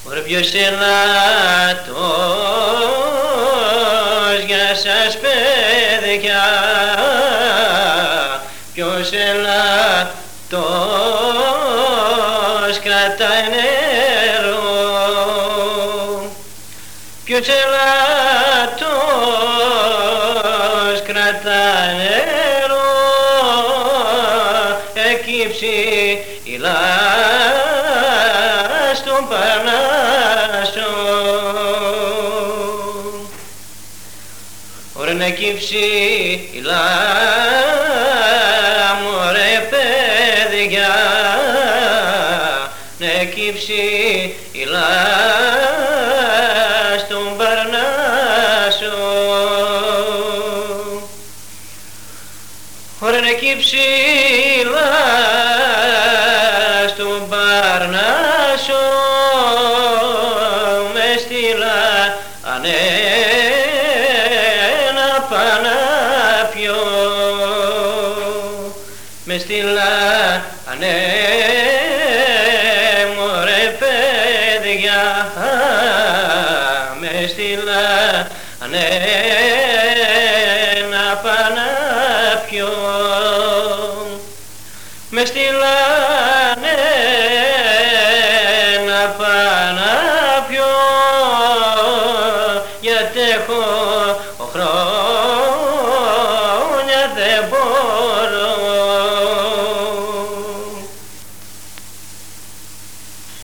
Ωρε ποιος ελάτος για σας παιδιά, ποιος ελάτος κρατάει νερό, ποιος ελάτος κρατάει νερό, εκεί ψηλά στον Παρνάσο. Ωρε να εκεί ψηλά μωρέ παιδιά, να εκεί ψηλά στον Παρνάσο. Ωρε να εκεί ψηλά στον Παρνάσο με στείλανε ένα πανάπιο, με στείλανε μωρέ παιδιά, με στείλανε